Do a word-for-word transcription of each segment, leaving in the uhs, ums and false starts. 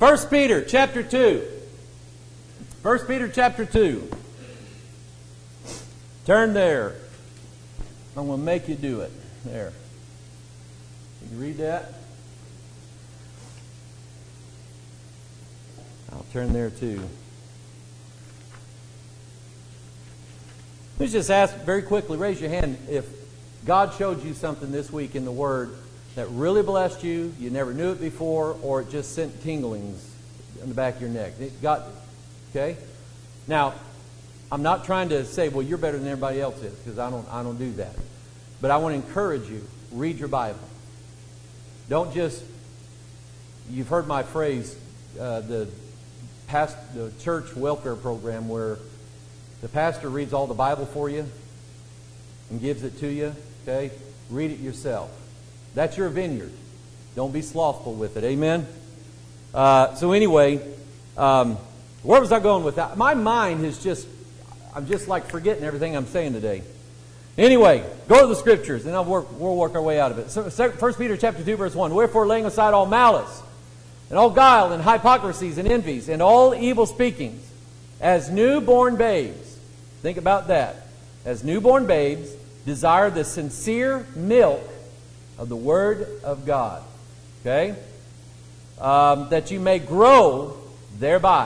First Peter chapter two. First Peter chapter two. Turn there. I'm going to make you do it. There. Can you read that? I'll turn there too. Let's just ask very quickly, raise your hand if God showed you something this week in the Word that really blessed you, you never knew it before, or it just sent tinglings in the back of your neck. It got, okay? Now, I'm not trying to say, well, you're better than everybody else is, because I don't, I don't do that. But I want to encourage you, read your Bible. Don't just, you've heard my phrase, uh, the past, the church welfare program where the pastor reads all the Bible for you and gives it to you, okay? Read it yourself. That's your vineyard. Don't be slothful with it. Amen? Uh, so anyway, um, where was I going with that? My mind is just, I'm just like forgetting everything I'm saying today. Anyway, go to the Scriptures, and I'll work, we'll work our way out of it. So, First Peter chapter two, verse one. Wherefore, laying aside all malice, and all guile, and hypocrisies, and envies, and all evil speakings, as newborn babes, think about that, as newborn babes, desire the sincere milk of the Word of God. Okay? Um, that you may grow thereby.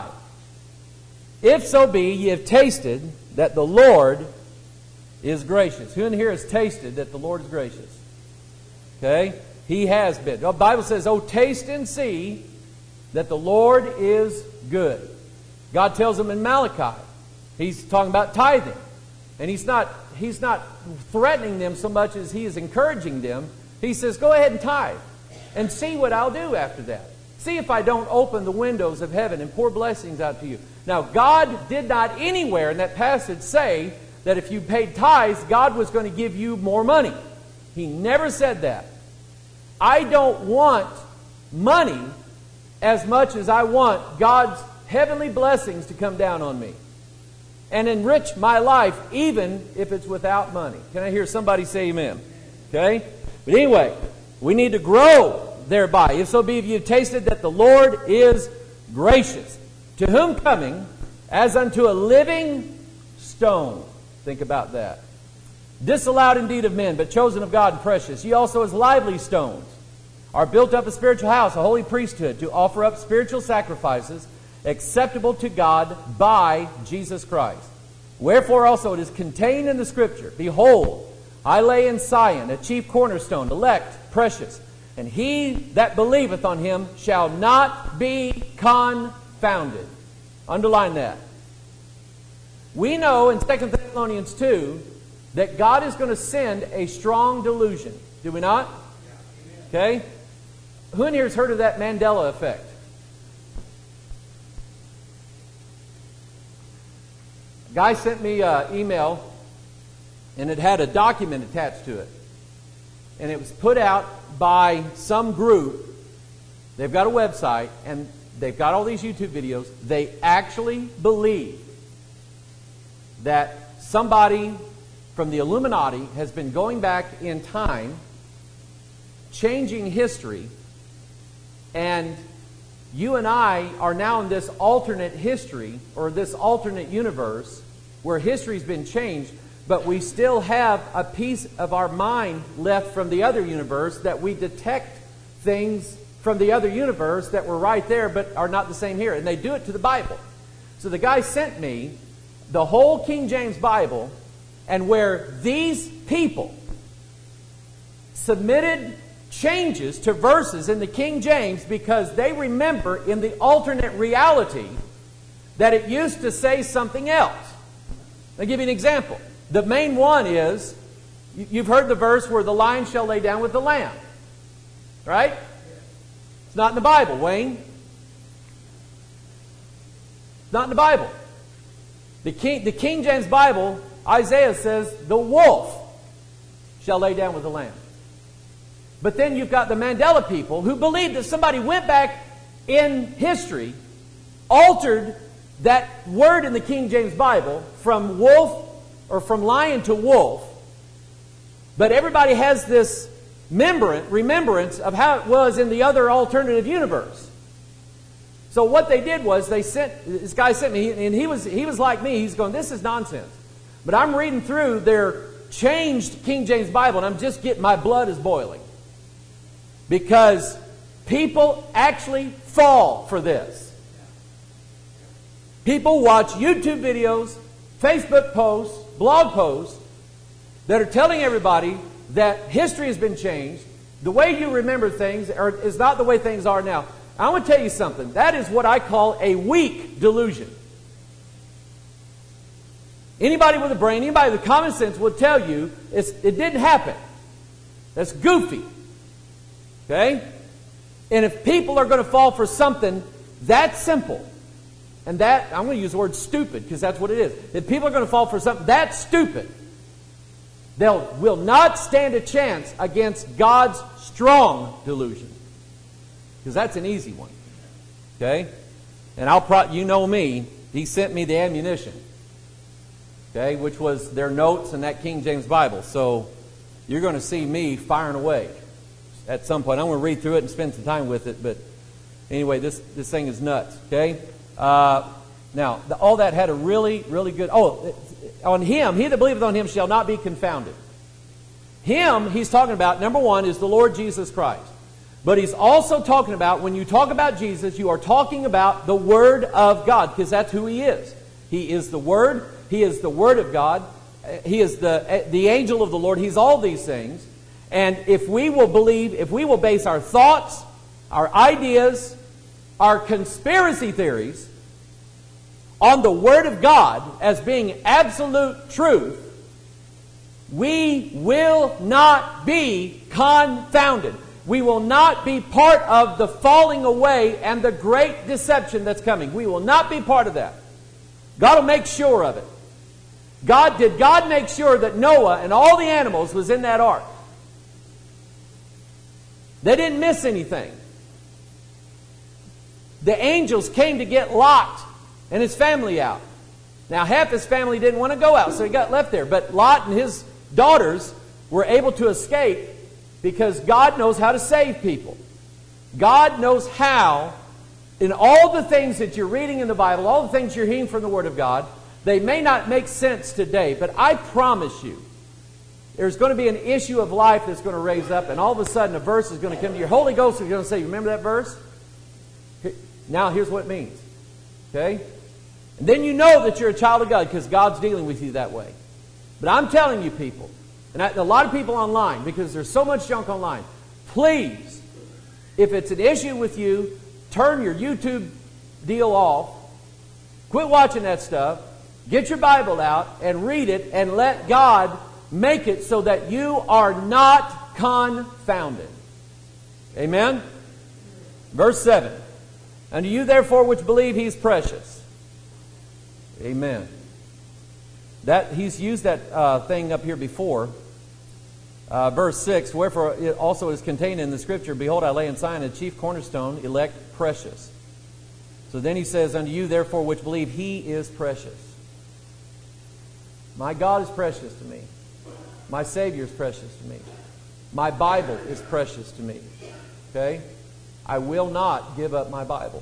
If so be ye have tasted that the Lord is gracious. Who in here has tasted that the Lord is gracious? Okay? He has been. The Bible says, oh, taste and see that the Lord is good. God tells them in Malachi. He's talking about tithing. And he's not, he's not threatening them so much as he is encouraging them. He says, go ahead and tithe and see what I'll do after that. See if I don't open the windows of heaven and pour blessings out to you. Now, God did not anywhere in that passage say that if you paid tithes, God was going to give you more money. He never said that. I don't want money as much as I want God's heavenly blessings to come down on me and enrich my life, even if it's without money. Can I hear somebody say amen? Okay? But anyway, we need to grow thereby. If so be if you have tasted that the Lord is gracious, to whom coming as unto a living stone. Think about that. Disallowed indeed of men, but chosen of God and precious. Ye also as lively stones are built up a spiritual house, a holy priesthood, to offer up spiritual sacrifices acceptable to God by Jesus Christ. Wherefore also it is contained in the Scripture, behold, I lay in Sion a chief cornerstone, elect, precious, and he that believeth on him shall not be confounded. Underline that. We know in Second Thessalonians two that God is going to send a strong delusion. Do we not? Okay? Who in here has heard of that Mandela effect? A guy sent me an email and it had a document attached to it. And it was put out by some group. They've got a website and they've got all these YouTube videos. They actually believe that somebody from the Illuminati has been going back in time, changing history, and you and I are now in this alternate history or this alternate universe where history's been changed, but we still have a piece of our mind left from the other universe that we detect things from the other universe that were right there but are not the same here. And they do it to the Bible. So the guy sent me the whole King James Bible, and where these people submitted changes to verses in the King James because they remember in the alternate reality that it used to say something else. I'll give you an example. The main one is, you've heard the verse where the lion shall lay down with the lamb. Right? It's not in the Bible, Wayne. It's not in the Bible. The King, the King James Bible, Isaiah says, the wolf shall lay down with the lamb. But then you've got the Mandela people who believe that somebody went back in history, altered that word in the King James Bible from wolf or from lion to wolf. But everybody has this remembrance of how it was in the other alternative universe. So what they did was they sent, this guy sent me, and he was, he was like me. He's going, this is nonsense. But I'm reading through their changed King James Bible, and I'm just getting, my blood is boiling. Because people actually fall for this. People watch YouTube videos, Facebook posts, blog posts that are telling everybody that history has been changed. The way you remember things are, is not the way things are now. I want to tell you something. That is what I call a weak delusion. Anybody with a brain, anybody with common sense will tell you it's, it didn't happen. That's goofy. Okay? And if people are going to fall for something that simple, and that, I'm going to use the word stupid because that's what it is. If people are going to fall for something that stupid, they will not stand a chance against God's strong delusion. Because that's an easy one. Okay? And I'll pro- you know me, he sent me the ammunition. Okay? Which was their notes in that King James Bible. So you're going to see me firing away at some point. I'm going to read through it and spend some time with it. But anyway, this, this thing is nuts. Okay? Uh, now, the, all that had a really, really good... Oh, on him, he that believeth on him shall not be confounded. Him, he's talking about, number one, is the Lord Jesus Christ. But he's also talking about, when you talk about Jesus, you are talking about the Word of God, because that's who he is. He is the Word. He is the Word of God. He is the, the angel of the Lord. He's all these things. And if we will believe, if we will base our thoughts, our ideas, our conspiracy theories on the Word of God as being absolute truth, we will not be confounded. We will not be part of the falling away and the great deception that's coming. We will not be part of that. God will make sure of it. God, did God make sure that Noah and all the animals was in that ark? They didn't miss anything. The angels came to get Lot and his family out. Now, half his family didn't want to go out, so he got left there. But Lot and his daughters were able to escape because God knows how to save people. God knows how, in all the things that you're reading in the Bible, all the things you're hearing from the Word of God, they may not make sense today, but I promise you, there's going to be an issue of life that's going to raise up, and all of a sudden a verse is going to come to your Holy Ghost is going to say, remember that verse? Now here's what it means. Okay? And then you know that you're a child of God because God's dealing with you that way. But I'm telling you people, and I, a lot of people online, because there's so much junk online, please, if it's an issue with you, turn your YouTube deal off, quit watching that stuff, get your Bible out and read it and let God make it so that you are not confounded. Amen? Verse seven. Unto you therefore which believe He's precious. Amen. That he's used that uh, thing up here before. Uh, verse six, wherefore it also is contained in the Scripture, behold, I lay in Zion a chief cornerstone, elect, precious. So then he says, unto you therefore which believe, He is precious. My God is precious to me. My Savior is precious to me. My Bible is precious to me. Okay? I will not give up my Bible.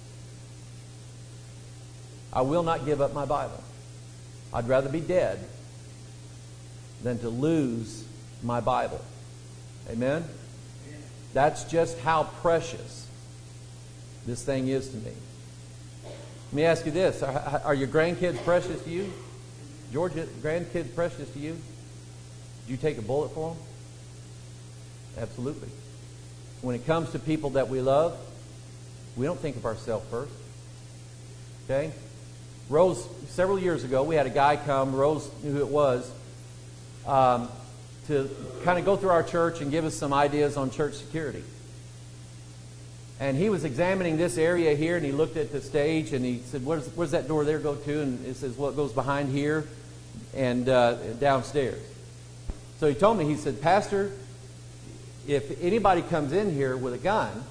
I will not give up my Bible. I'd rather be dead than to lose my Bible. Amen? That's just how precious this thing is to me. Let me ask you this. Are, are your grandkids precious to you? George, grandkids precious to you? Did you take a bullet for them? Absolutely. When it comes to people that we love, we don't think of ourselves first. Okay? Rose, several years ago, we had a guy come, Rose knew who it was, um, to kind of go through our church and give us some ideas on church security. And he was examining this area here, and he looked at the stage, and he said, where's, where's that door there go to? And it says, well, it goes behind here and uh, downstairs. So he told me, he said, Pastor, if anybody comes in here with a gun,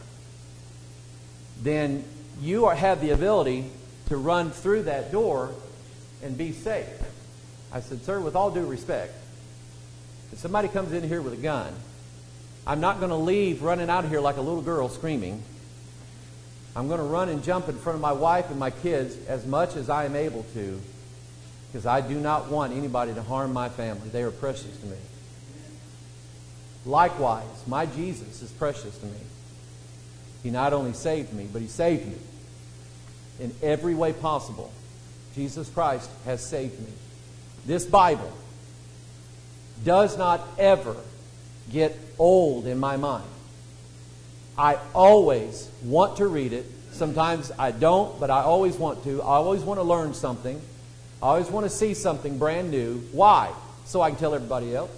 then you are, have the ability to run through that door and be safe. I said, sir, with all due respect, if somebody comes in here with a gun, I'm not going to leave running out of here like a little girl screaming. I'm going to run and jump in front of my wife and my kids as much as I am able to, because I do not want anybody to harm my family. They are precious to me. Likewise, my Jesus is precious to me. He not only saved me, but He saved me in every way possible. Jesus Christ has saved me. This Bible does not ever get old in my mind. I always want to read it. Sometimes I don't, but I always want to. I always want to learn something. I always want to see something brand new. Why? So I can tell everybody else.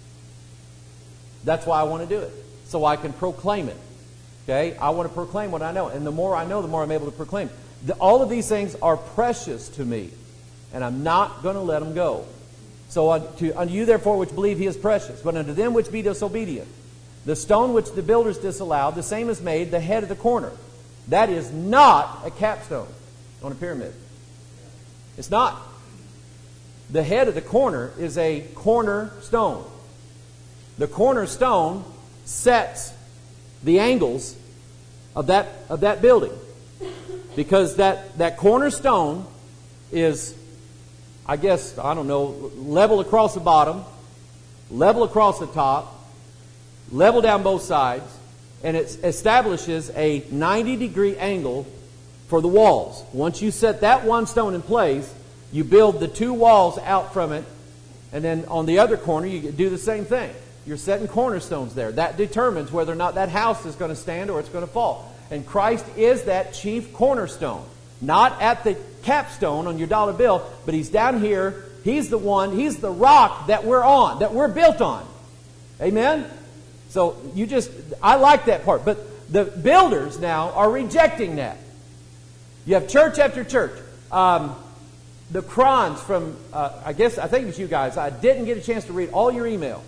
That's why I want to do it. So I can proclaim it. Okay? I want to proclaim what I know. And the more I know, the more I'm able to proclaim. The, all of these things are precious to me. And I'm not going to let them go. So unto, unto you, therefore, which believe He is precious. But unto them which be disobedient, the stone which the builders disallowed, the same is made the head of the corner. That is not a capstone on a pyramid. It's not. The head of the corner is a cornerstone. The cornerstone sets the angles of that of that building. Because that, that cornerstone is, I guess, I don't know, level across the bottom, level across the top, level down both sides, and it establishes a ninety degree angle for the walls. Once you set that one stone in place, you build the two walls out from it, and then on the other corner you do the same thing. You're setting cornerstones there. That determines whether or not that house is going to stand or it's going to fall. And Christ is that chief cornerstone. Not at the capstone on your dollar bill, but He's down here. He's the one, He's the rock that we're on, that we're built on. Amen? So you just, I like that part. But the builders now are rejecting that. You have church after church. Um, the Crons from, uh, I guess, I think it was you guys. I didn't get a chance to read all your email.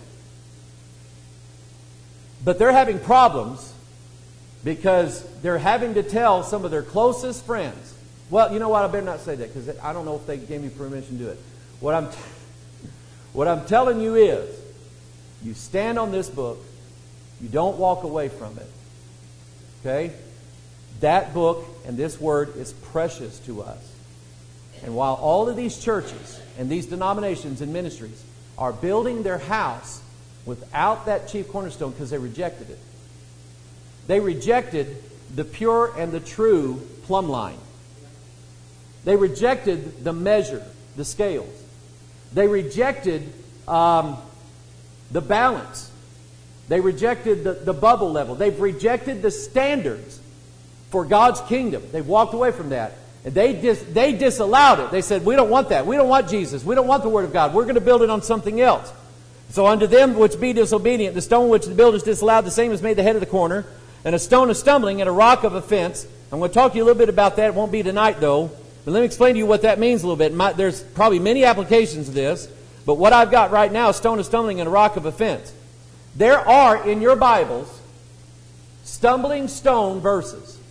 But they're having problems because they're having to tell some of their closest friends. Well, you know what? I better not say that because I don't know if they gave me permission to do it. What I'm, t- what I'm telling you is, you stand on this book, you don't walk away from it. Okay? That book and this word is precious to us. And while all of these churches and these denominations and ministries are building their house without that chief cornerstone because they rejected it. They rejected the pure and the true plumb line. They rejected the measure, the scales. They rejected um, the balance. They rejected the, the bubble level. They've rejected the standards for God's kingdom. They've walked away from that. And they, dis, they disallowed it. They said, we don't want that. We don't want Jesus. We don't want the Word of God. We're going to build it on something else. So unto them which be disobedient, the stone which the builders disallowed, the same is made the head of the corner, and a stone of stumbling and a rock of offense. I'm going to talk to you a little bit about that. It won't be tonight, though. But let me explain to you what that means a little bit. My, there's probably many applications of this, but what I've got right now is stone of stumbling and a rock of offense. There are, in your Bibles, stumbling stone verses.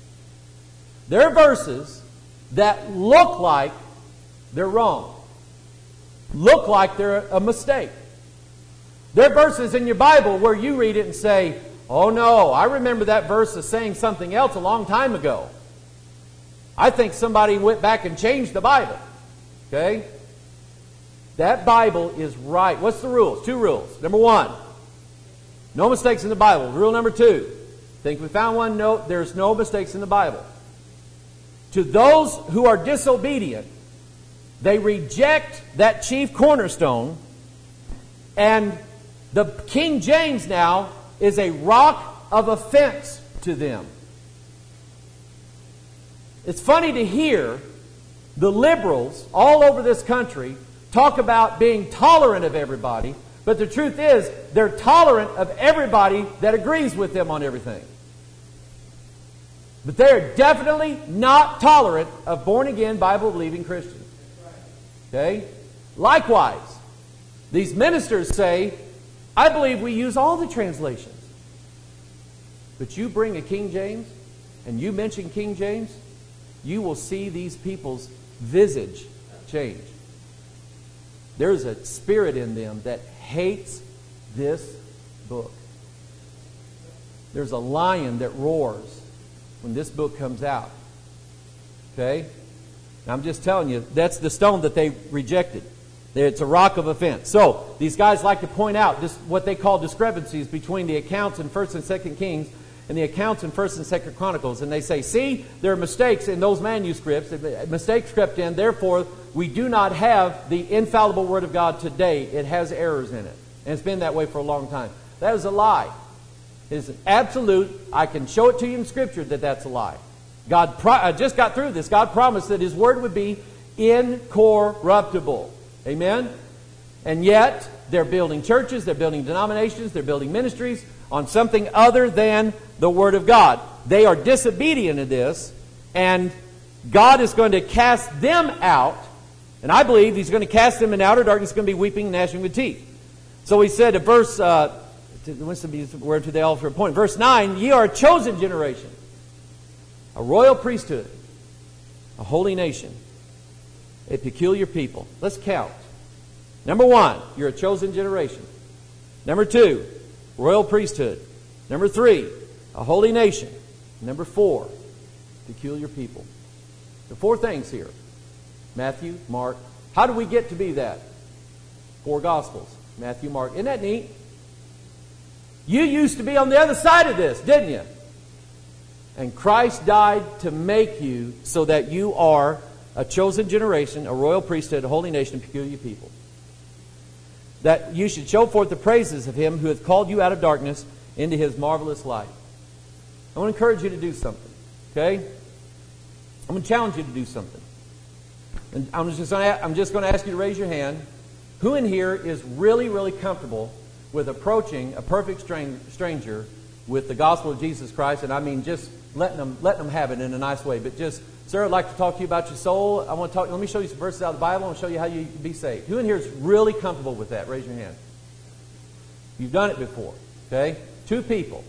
There are verses that look like they're wrong, look like they're a mistake. There are verses in your Bible where you read it and say, oh no, I remember that verse as saying something else a long time ago. I think somebody went back and changed the Bible. Okay? That Bible is right. What's the rules? Two rules. Number one, no mistakes in the Bible. Rule number two, think we found one? No, there's no mistakes in the Bible. To those who are disobedient, they reject that chief cornerstone, and the King James now is a rock of offense to them. It's funny to hear the liberals all over this country talk about being tolerant of everybody, but the truth is they're tolerant of everybody that agrees with them on everything. But they're definitely not tolerant of born-again, Bible-believing Christians. Okay? Likewise, these ministers say, I believe we use all the translations. But you bring a King James, and you mention King James, you will see these people's visage change. There's a spirit in them that hates this book. There's a lion that roars when this book comes out. Okay? Now, I'm just telling you, that's the stone that they rejected. It's a rock of offense. So, these guys like to point out this, what they call discrepancies between the accounts in First and Second Kings and the accounts in First and Second Chronicles. And they say, see, there are mistakes in those manuscripts. Mistakes crept in. Therefore, we do not have the infallible Word of God today. It has errors in it. And it's been that way for a long time. That is a lie. It is an absolute. I can show it to you in Scripture that that's a lie. God pro- I just got through this. God promised that His Word would be incorruptible. Amen? And yet, they're building churches, they're building denominations, they're building ministries on something other than the Word of God. They are disobedient to this, and God is going to cast them out. And I believe He's going to cast them in outer darkness. It's going to be weeping and gnashing of teeth. So He said, in verse, uh, what's the word to the altar point? Verse nine, ye are a chosen generation, a royal priesthood, a holy nation, a peculiar people. Let's count. Number one, you're a chosen generation. Number two, royal priesthood. Number three, a holy nation. Number four, peculiar people. The four things here. Matthew, Mark. How do we get to be that? Four Gospels. Matthew, Mark. Isn't that neat? You used to be on the other side of this, didn't you? And Christ died to make you so that you are a chosen generation, a royal priesthood, a holy nation, a peculiar people. That you should show forth the praises of Him who hath called you out of darkness into His marvelous light. I want to encourage you to do something. Okay? I'm going to challenge you to do something. And I'm just going to, I'm just going to ask you to raise your hand. Who in here is really, really comfortable with approaching a perfect stranger with the gospel of Jesus Christ? And I mean just letting them, letting them have it in a nice way. But just, sir, I'd like to talk to you about your soul. I want to talk. Let me show you some verses out of the Bible. I want to show you how you can be saved. Who in here is really comfortable with that? Raise your hand. You've done it before. Okay? Two people.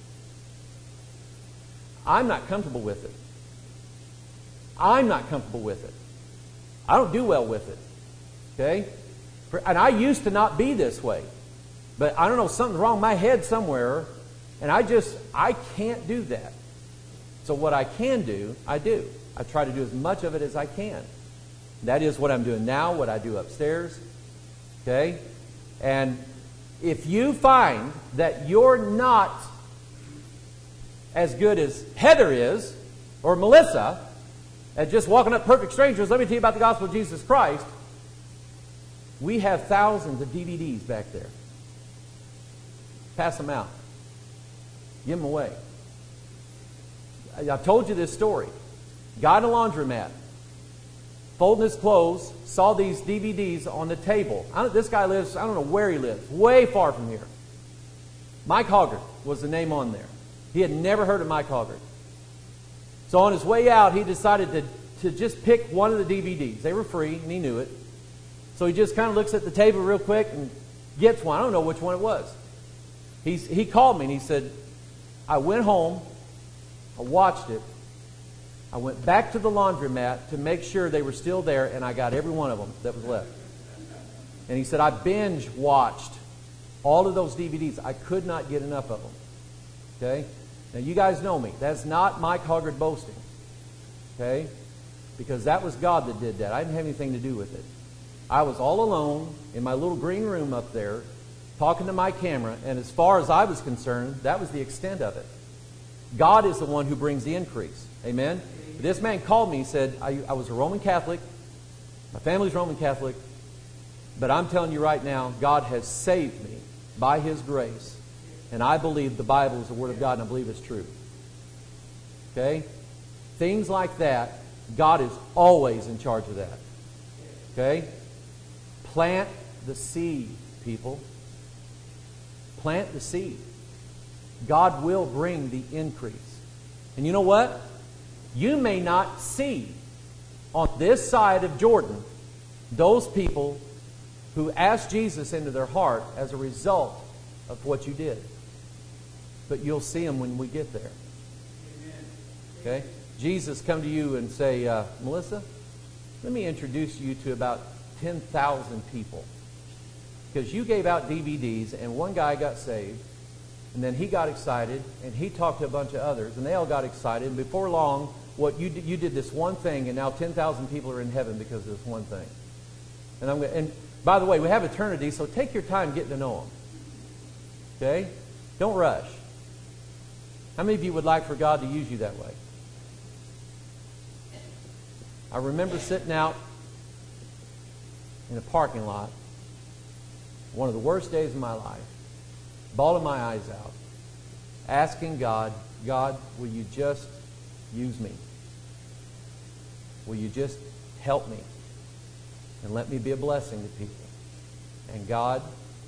I'm not comfortable with it. I'm not comfortable with it. I don't do well with it. Okay? And I used to not be this way. But I don't know, something's wrong in my head somewhere. And I just, I can't do that. So what I can do, I do. I try to do as much of it as I can. That is what I'm doing now, what I do upstairs. Okay? And if you find that you're not as good as Heather is, or Melissa, at just walking up perfect strangers, let me tell you about the gospel of Jesus Christ. We have thousands of D V Ds back there. Pass them out. Give them away. I've told you this story. Guy in a laundromat, folding his clothes, saw these D V Ds on the table. I don't, this guy lives, I don't know where he lives, way far from here. Mike Hoggart was the name on there. He had never heard of Mike Hoggart. So on his way out, he decided to, to just pick one of the D V Ds. They were free, and he knew it. So he just kind of looks at the table real quick and gets one. I don't know which one it was. He's, he called me and he said, I went home, I watched it, I went back to the laundromat to make sure they were still there, and I got every one of them that was left. And he said, I binge watched all of those D V Ds. I could not get enough of them. Okay? Now you guys know me. That's not Mike Hoggart boasting. Okay? Because that was God that did that. I didn't have anything to do with it. I was all alone in my little green room up there talking to my camera, and as far as I was concerned, that was the extent of it. God is the one who brings the increase. Amen? This man called me and said, I, I was a Roman Catholic. My family's Roman Catholic. But I'm telling you right now, God has saved me by His grace. And I believe the Bible is the Word of God, and I believe it's true. Okay? Things like that, God is always in charge of that. Okay? Plant the seed, people. Plant the seed. God will bring the increase. And you know what? You may not see on this side of Jordan those people who asked Jesus into their heart as a result of what you did. But you'll see them when we get there. Okay? Jesus come to you and say, uh, Melissa, let me introduce you to about ten thousand people. Because you gave out D V Ds and one guy got saved. And then he got excited, and he talked to a bunch of others, and they all got excited. And before long, what you did, you did this one thing, and now ten thousand people are in heaven because of this one thing. And I'm gonna, and by the way, we have eternity, so take your time getting to know them. Okay? Don't rush. How many of you would like for God to use you that way? I remember sitting out in a parking lot, one of the worst days of my life, bawling my eyes out, asking God, God, will you just use me? Will you just help me? And let me be a blessing to people. And God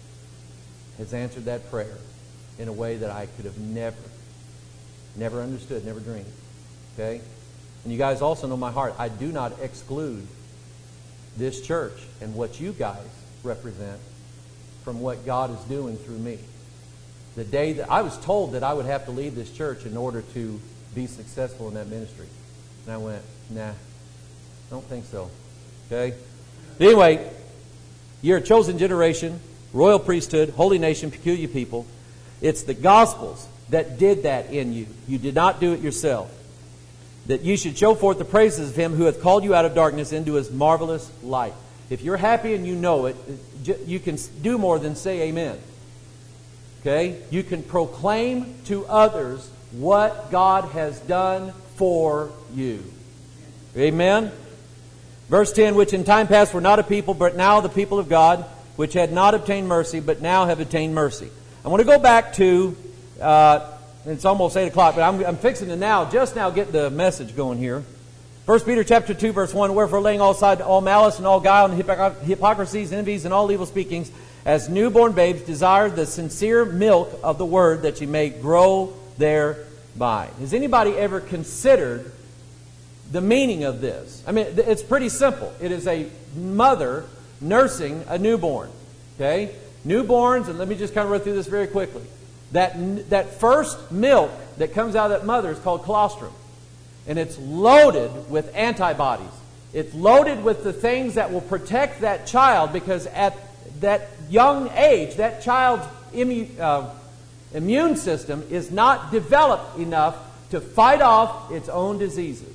has answered that prayer in a way that I could have never, never understood, never dreamed. Okay? And you guys also know my heart. I do not exclude this church and what you guys represent from what God is doing through me. The day that I was told that I would have to leave this church in order to be successful in that ministry. And I went, nah, don't think so. Okay? Anyway, you're a chosen generation, royal priesthood, holy nation, peculiar people. It's the Gospels that did that in you. You did not do it yourself. That you should show forth the praises of Him who hath called you out of darkness into His marvelous light. If you're happy and you know it, you can do more than say amen. Okay? You can proclaim to others what God has done for you. Amen? Verse ten, which in time past were not a people, but now the people of God, which had not obtained mercy, but now have obtained mercy. I want to go back to, uh, it's almost eight o'clock, but I'm, I'm fixing to now, just now get the message going here. First Peter chapter two, verse one, wherefore laying all aside all malice and all guile and hypocr- hypocrisies, envies, and all evil speakings, as newborn babes desire the sincere milk of the word, that ye may grow thereby. Has anybody ever considered the meaning of this? I mean, it's pretty simple. It is a mother nursing a newborn. Okay? Newborns, and let me just kind of run through this very quickly. That, that first milk that comes out of that mother is called colostrum. And it's loaded with antibodies. It's loaded with the things that will protect that child, because at that young age, that child's immu- uh, immune system is not developed enough to fight off its own diseases.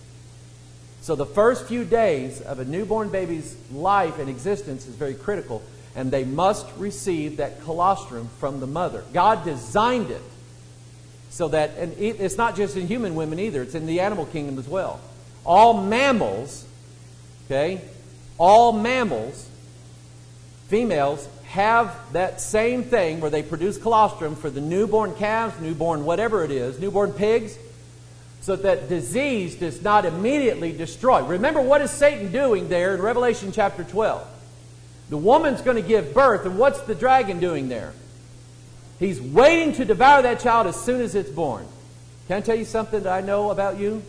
So the first few days of a newborn baby's life and existence is very critical, and they must receive that colostrum from the mother. God designed it so that, and it's not just in human women either, it's in the animal kingdom as well. All mammals, okay, all mammals, females, have that same thing where they produce colostrum for the newborn calves, newborn whatever it is, newborn pigs, so that disease does not immediately destroy. Remember, what is Satan doing there in Revelation chapter twelve? The woman's going to give birth, and what's the dragon doing there? He's waiting to devour that child as soon as it's born. Can I tell you something that I know about you?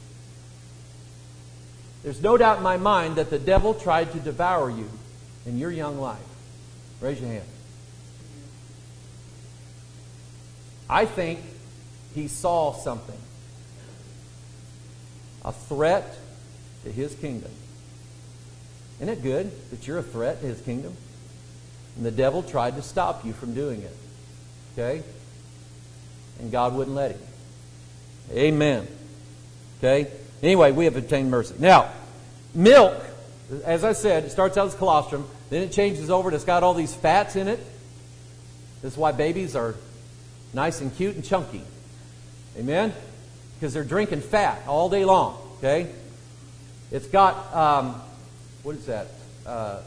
There's no doubt in my mind that the devil tried to devour you in your young life. Raise your hand. I think he saw something. A threat to his kingdom. Isn't it good that you're a threat to his kingdom? And the devil tried to stop you from doing it. Okay? And God wouldn't let him. Amen. Okay? Anyway, we have obtained mercy. Now, milk, as I said, it starts out as colostrum. Then it changes over and it's got all these fats in it. This is why babies are nice and cute and chunky. Amen? Because they're drinking fat all day long. Okay? It's got, um, what is that? Uh,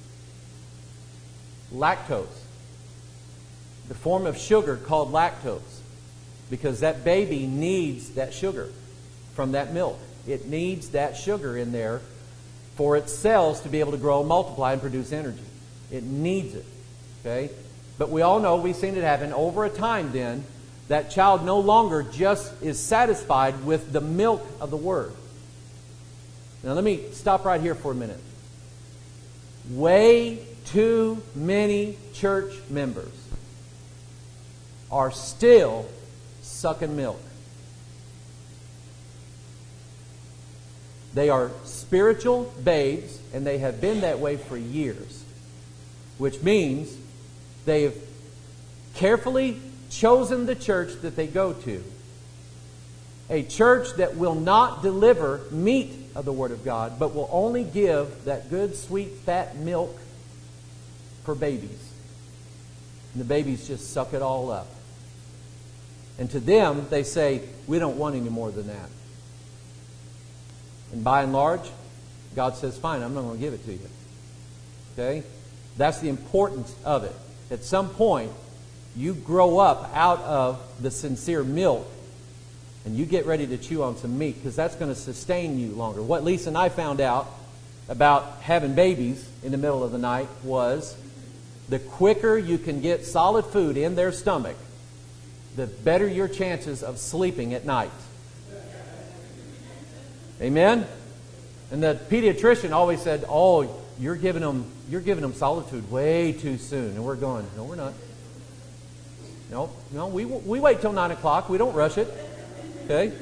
lactose. The form of sugar called lactose. Because that baby needs that sugar from that milk. It needs that sugar in there for its cells to be able to grow, multiply, and produce energy. It needs it. Okay? But we all know, we've seen it happen over a time then, that child no longer just is satisfied with the milk of the Word. Now let me stop right here for a minute. Way too many church members are still sucking milk. They are spiritual babes, and they have been that way for years. Which means they've carefully chosen the church that they go to, a church that will not deliver meat of the Word of God, but will only give that good, sweet, fat milk for babies. And the babies just suck it all up. And to them, they say, we don't want any more than that. And by and large, God says, fine, I'm not going to give it to you. Okay? That's the importance of it. At some point, you grow up out of the sincere milk and you get ready to chew on some meat, because that's going to sustain you longer. What Lisa and I found out about having babies in the middle of the night was the quicker you can get solid food in their stomach, the better your chances of sleeping at night. Amen? And the pediatrician always said, oh, you're giving them, you're giving them solid food way too soon. And we're going, no, we're not. No, no, we, we wait till nine o'clock. We don't rush it. Okay?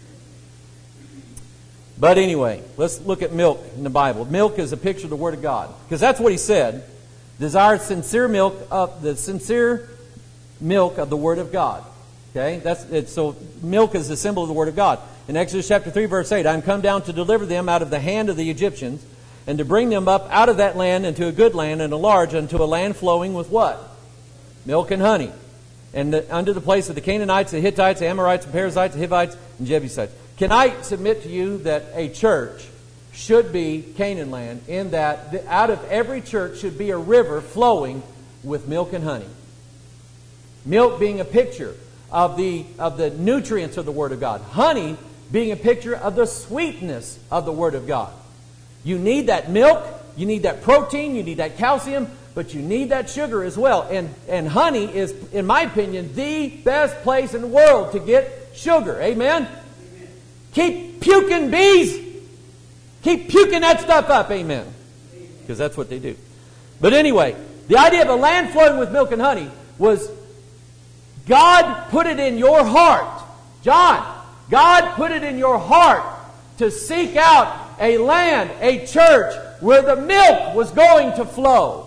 But anyway, let's look at milk in the Bible. Milk is a picture of the Word of God, because that's what he said. Desire sincere milk of the sincere milk of the Word of God. Okay? That's it. So milk is the symbol of the Word of God. In Exodus chapter three, verse eight, I am come down to deliver them out of the hand of the Egyptians, and to bring them up out of that land into a good land, and a large, unto a land flowing with what? Milk and honey. And the, unto the place of the Canaanites, the Hittites, the Amorites, the Perizzites, the Hivites, and Jebusites. Can I submit to you that a church should be Canaan land, in that the, out of every church should be a river flowing with milk and honey? Milk being a picture of the, of the nutrients of the Word of God. Honey being a picture of the sweetness of the Word of God. You need that milk, you need that protein, you need that calcium, but you need that sugar as well. And, and honey is, in my opinion, the best place in the world to get sugar. Amen? Amen. Keep puking bees. Keep puking that stuff up. Amen. Because that's what they do. But anyway, the idea of a land flowing with milk and honey was God put it in your heart. John, God put it in your heart to seek out a land, a church, where the milk was going to flow.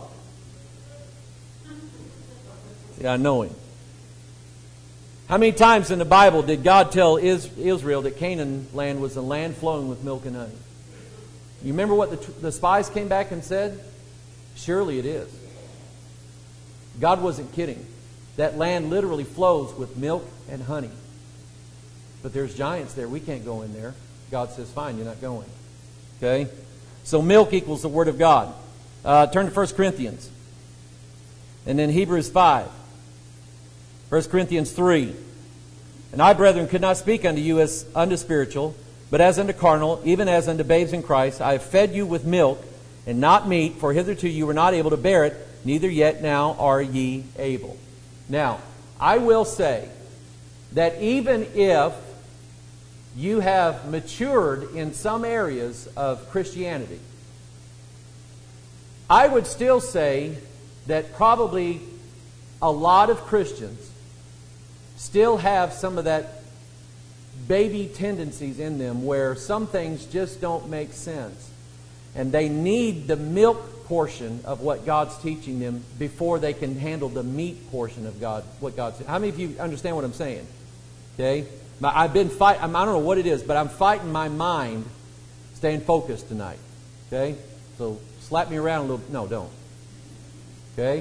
Yeah, I know him. How many times in the Bible did God tell Israel that Canaan land was a land flowing with milk and honey? You remember what the, the spies came back and said? Surely it is. God wasn't kidding. That land literally flows with milk and honey. But there's giants there. We can't go in there. God says, fine, you're not going. Okay? So milk equals the Word of God. Uh, turn to First Corinthians. And then Hebrews five. First Corinthians three. And I, brethren, could not speak unto you as unto spiritual, but as unto carnal, even as unto babes in Christ. I have fed you with milk, and not meat, for hitherto you were not able to bear it, neither yet now are ye able. Now, I will say that even if you have matured in some areas of Christianity, I would still say that probably a lot of Christians still have some of that baby tendencies in them, where some things just don't make sense. And they need the milk portion of what God's teaching them before they can handle the meat portion of God, what God's. How many of you understand what I'm saying? Okay? I've been fight. I don't know what it is, but I'm fighting my mind, staying focused tonight. Okay? So slap me around a little. No, don't. Okay?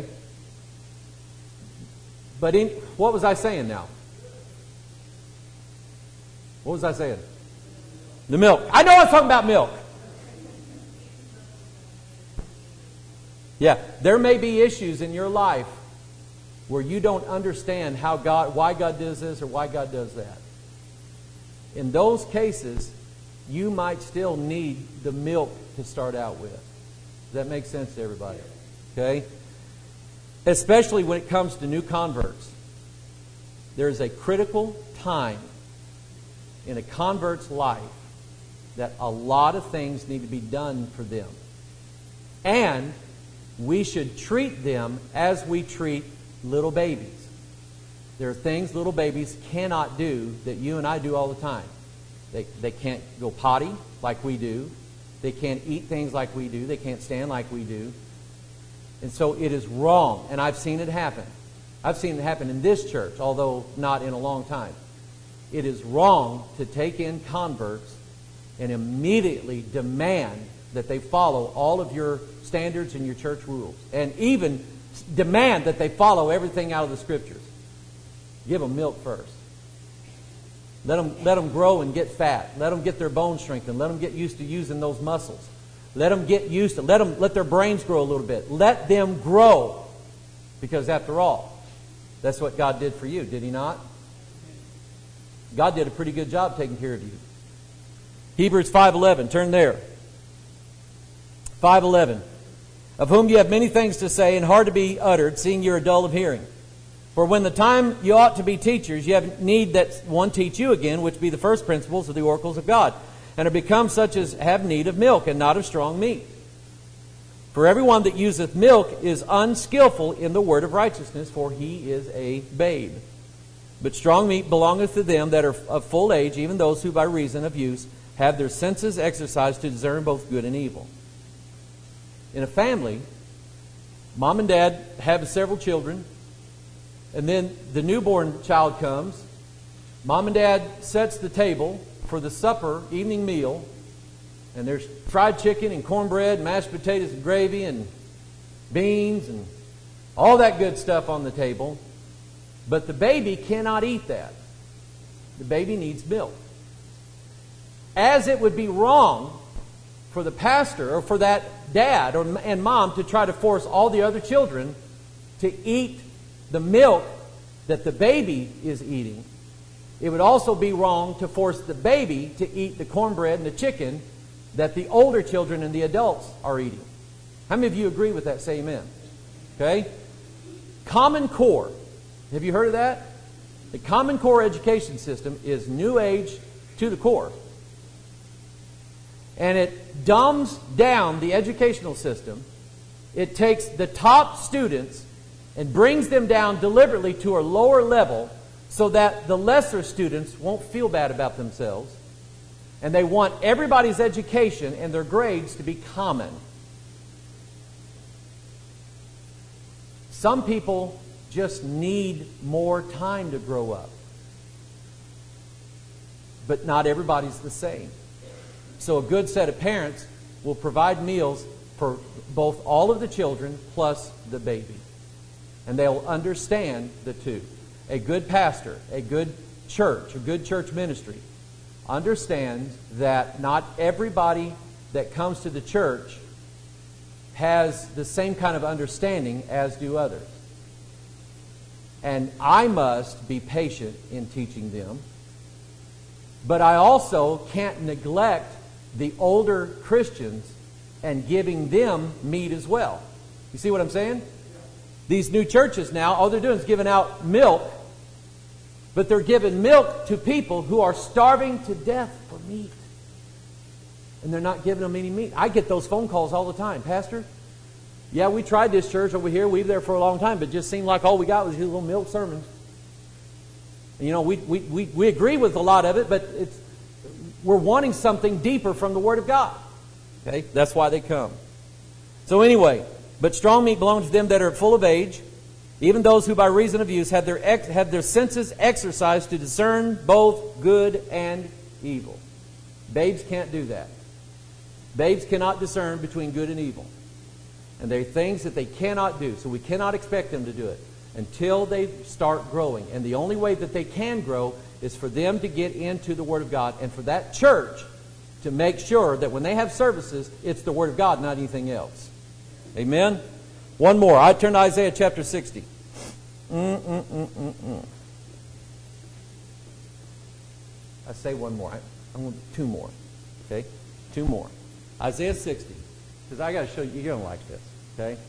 But in, what was I saying now? What was I saying? The milk. I know I was talking about milk. Yeah, there may be issues in your life where you don't understand how God, why God does this or why God does that. In those cases, you might still need the milk to start out with. Does that make sense to everybody? Okay? Especially when it comes to new converts. There's a critical time in a convert's life that a lot of things need to be done for them. And we should treat them as we treat little babies. There are things little babies cannot do that you and I do all the time. They, they can't go potty like we do. They can't eat things like we do. They can't stand like we do. And so it is wrong, and I've seen it happen, I've seen it happen in this church, although not in a long time. It is wrong to take in converts and immediately demand that they follow all of your standards and your church rules. And even demand that they follow everything out of the Scriptures. Give them milk first. Let them, let them grow and get fat. Let them get their bones strengthened. Let them get used to using those muscles. Let them get used to, let them, let their brains grow a little bit. Let them grow. Because after all, that's what God did for you, did He not? God did a pretty good job taking care of you. Hebrews five eleven, turn there. five eleven. Of whom you have many things to say and hard to be uttered, seeing you are dull of hearing. For when the time you ought to be teachers, you have need that one teach you again, which be the first principles of the oracles of God, and are become such as have need of milk, and not of strong meat. For everyone that useth milk is unskillful in the word of righteousness, for he is a babe. But strong meat belongeth to them that are of full age, even those who by reason of use have their senses exercised to discern both good and evil. In a family, mom and dad have several children, and then the newborn child comes. Mom and dad sets the table for the supper evening meal, and there's fried chicken and cornbread, mashed potatoes and gravy and beans and all that good stuff on the table. But the baby cannot eat that. The baby needs milk. As it would be wrong for the pastor or for that dad or, and mom to try to force all the other children to eat the milk that the baby is eating, it would also be wrong to force the baby to eat the cornbread and the chicken that the older children and the adults are eating. How many of you agree with that? Say amen. Okay? Common Core. Have you heard of that? The Common Core education system is New Age to the core. And it dumbs down the educational system. It takes the top students and brings them down deliberately to a lower level so that the lesser students won't feel bad about themselves. And they want everybody's education and their grades to be common. Some people just need more time to grow up. But not everybody's the same. So a good set of parents will provide meals for both all of the children plus the baby. And they'll understand the two. A good pastor, a good church, a good church ministry understands that not everybody that comes to the church has the same kind of understanding as do others. And I must be patient in teaching them. But I also can't neglect the older Christians and giving them meat as well. You see what I'm saying? These new churches now, all they're doing is giving out milk, but they're giving milk to people who are starving to death for meat. And they're not giving them any meat. I get those phone calls all the time. Pastor, yeah, we tried this church over here. We were there for a long time, but it just seemed like all we got was these little milk sermons. You know, we, we, we, we agree with a lot of it, but it's, we're wanting something deeper from the Word of God. Okay? That's why they come. So anyway, but strong meat belongs to them that are full of age, even those who by reason of use have their, ex, have their senses exercised to discern both good and evil. Babes can't do that. Babes cannot discern between good and evil. And there are things that they cannot do, so we cannot expect them to do it until they start growing. And the only way that they can grow is for them to get into the Word of God and for that church to make sure that when they have services, it's the Word of God, not anything else. Amen? One more. I turn to Isaiah chapter sixty. Mm, mm, mm, mm, mm. I say one more. I, I want two more. Okay? Two more. Isaiah sixty. Because I got to show you, you're going to like this. Okay?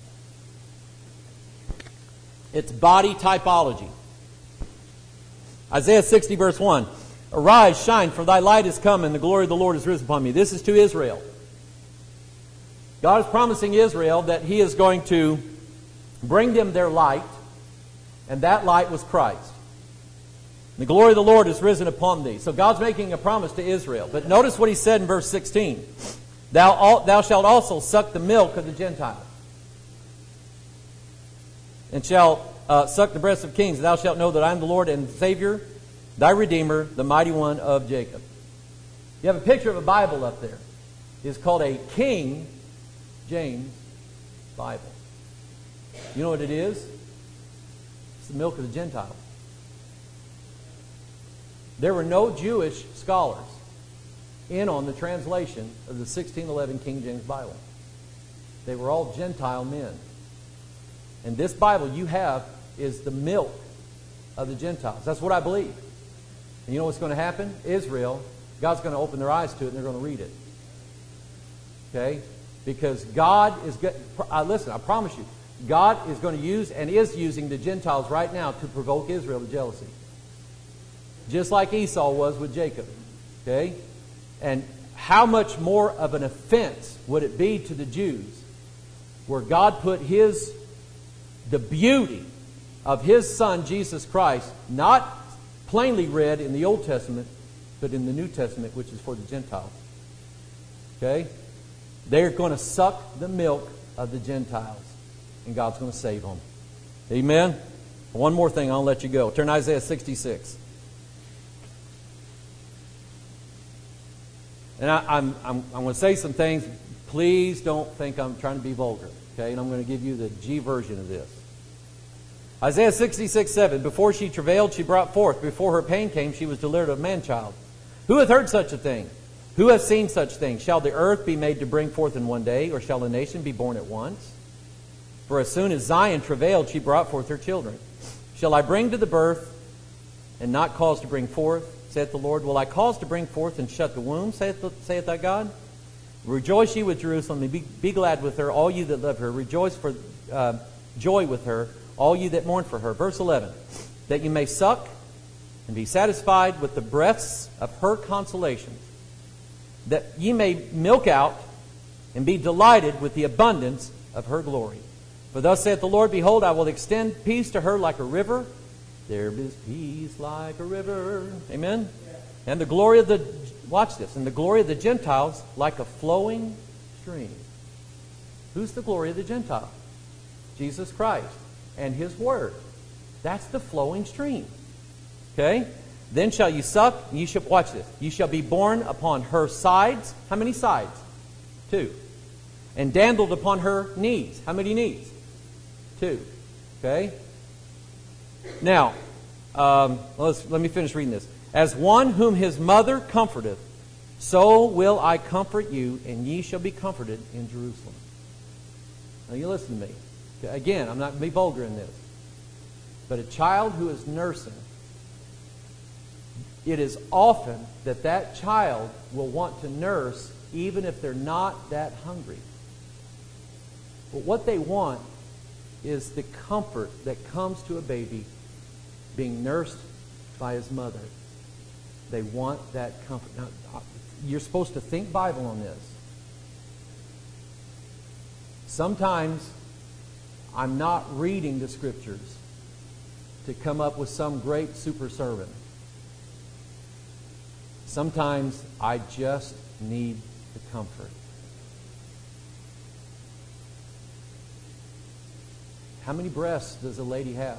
It's body typology. Isaiah sixty verse one. Arise, shine, for thy light is come, and the glory of the Lord is risen upon me. This is to Israel. God is promising Israel that He is going to bring them their light, and that light was Christ. The glory of the Lord is risen upon thee. So God's making a promise to Israel. But notice what He said in verse sixteen. Thou, thou shalt also suck the milk of the Gentiles, and shalt uh, suck the breasts of kings. Thou shalt know that I am the Lord and Savior, thy Redeemer, the mighty one of Jacob. You have a picture of a Bible up there. It's called a King James Bible. You know what it is? It's the milk of the Gentiles. There were no Jewish scholars in on the translation of the sixteen eleven King James Bible. They were all Gentile men. And this Bible you have is the milk of the Gentiles. That's what I believe. And you know what's going to happen? Israel, God's going to open their eyes to it and they're going to read it. Okay? Because God is... Uh, listen, I promise you, God is going to use and is using the Gentiles right now to provoke Israel to jealousy. Just like Esau was with Jacob. Okay? And how much more of an offense would it be to the Jews where God put His, the beauty of His Son, Jesus Christ, not plainly read in the Old Testament, but in the New Testament, which is for the Gentiles. Okay? They're going to suck the milk of the Gentiles. And God's going to save them. Amen? One more thing, I'll let you go. Turn to Isaiah sixty-six. And I, I'm, I'm, I'm going to say some things. Please don't think I'm trying to be vulgar. Okay? And I'm going to give you the G version of this. Isaiah sixty-six, seven. Before she travailed, she brought forth. Before her pain came, she was delivered of man-child. Who hath heard such a thing? Who hath seen such things? Shall the earth be made to bring forth in one day, or shall a nation be born at once? For as soon as Zion travailed, she brought forth her children. Shall I bring to the birth, and not cause to bring forth, saith the Lord? Will I cause to bring forth and shut the womb, saith, the, saith thy God? Rejoice ye with Jerusalem, and be, be glad with her, all you that love her. Rejoice for uh, joy with her, all you that mourn for her. Verse eleven. That you may suck and be satisfied with the breasts of her consolations, that ye may milk out and be delighted with the abundance of her glory. For thus saith the Lord, behold, I will extend peace to her like a river. There is peace like a river. Amen? Yeah. And the glory of the, watch this, and the glory of the Gentiles like a flowing stream. Who's the glory of the Gentile? Jesus Christ and His Word. That's the flowing stream. Okay? Then shall you suck, and you shall, watch this, you shall be born upon her sides. How many sides? Two. And dandled upon her knees. How many knees? Two. Okay? Now, um, let's, let me finish reading this. As one whom his mother comforteth, so will I comfort you, and ye shall be comforted in Jerusalem. Now you listen to me. Okay? Again, I'm not going to be vulgar in this. But a child who is nursing, it is often that that child will want to nurse even if they're not that hungry. But what they want is the comfort that comes to a baby being nursed by his mother. They want that comfort. Now, you're supposed to think Bible on this. Sometimes I'm not reading the Scriptures to come up with some great super sermon. Sometimes I just need the comfort. How many breasts does a lady have?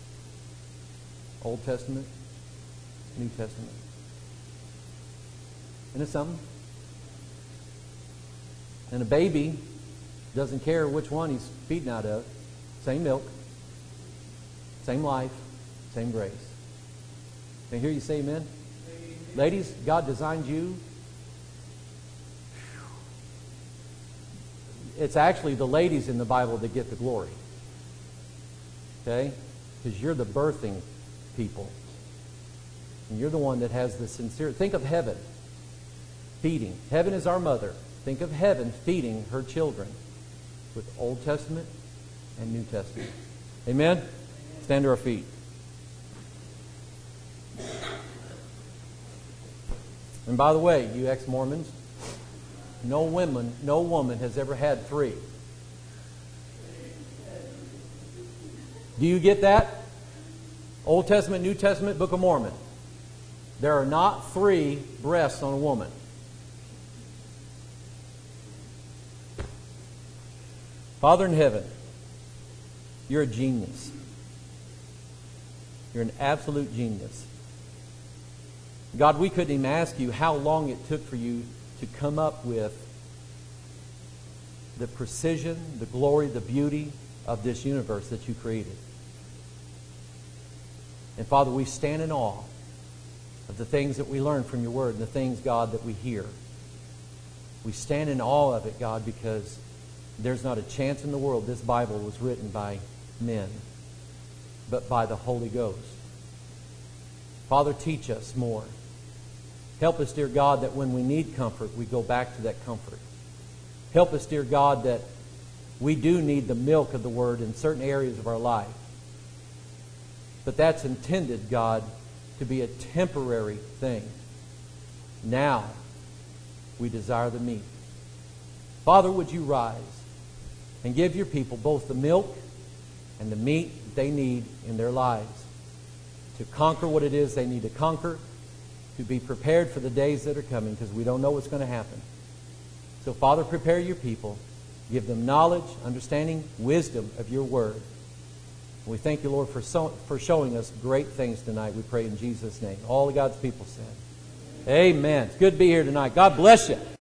Old Testament, New Testament. Isn't it something? And a baby doesn't care which one he's feeding out of. Same milk, same life, same grace. Can I hear you say amen? Amen. Ladies, God designed you. It's actually the ladies in the Bible that get the glory. Okay? Because you're the birthing people. And you're the one that has the sincere... Think of heaven feeding. Heaven is our mother. Think of heaven feeding her children with Old Testament and New Testament. Amen? Stand to our feet. And by the way, you ex-Mormons, no woman, no woman has ever had three. Do you get that? Old Testament, New Testament, Book of Mormon. There are not three breasts on a woman. Father in heaven, you're a genius. You're an absolute genius. God, we couldn't even ask you how long it took for you to come up with the precision, the glory, the beauty of this universe that you created. And Father, we stand in awe of the things that we learn from your word and the things, God, that we hear. We stand in awe of it, God, because there's not a chance in the world this Bible was written by men, but by the Holy Ghost. Father, teach us more. Help us, dear God, that when we need comfort, we go back to that comfort. Help us, dear God, that we do need the milk of the Word in certain areas of our life. But that's intended, God, to be a temporary thing. Now, we desire the meat. Father, would you rise and give your people both the milk and the meat that they need in their lives to conquer what it is they need to conquer, to be prepared for the days that are coming, because we don't know what's going to happen. So, Father, prepare your people. Give them knowledge, understanding, wisdom of your word. And we thank you, Lord, for, so, for showing us great things tonight. We pray in Jesus' name. All of God's people said, amen. It's good to be here tonight. God bless you.